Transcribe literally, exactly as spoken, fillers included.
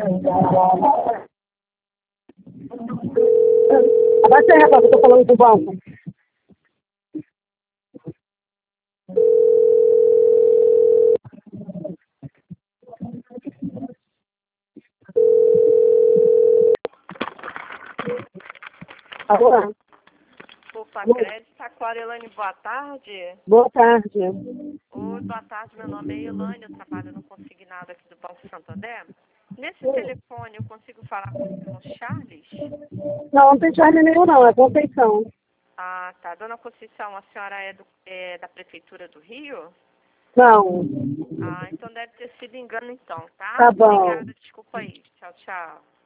Abaixa aí, rapaz, eu tô falando com o banco. Alô? Opa, Crédito Taquara, Elane, boa tarde. Boa tarde. Oi, boa tarde, meu nome é Elane, eu trabalho no consignado aqui do Banco Santander. Nesse telefone eu consigo falar com o senhor Charles? Não, não tem charme nenhum não, é Conceição. Ah, tá. Dona Conceição, a senhora é, do, é da Prefeitura do Rio? Não. Ah, então deve ter sido engano então, tá? Tá bom. Obrigada, desculpa aí. Tchau, tchau.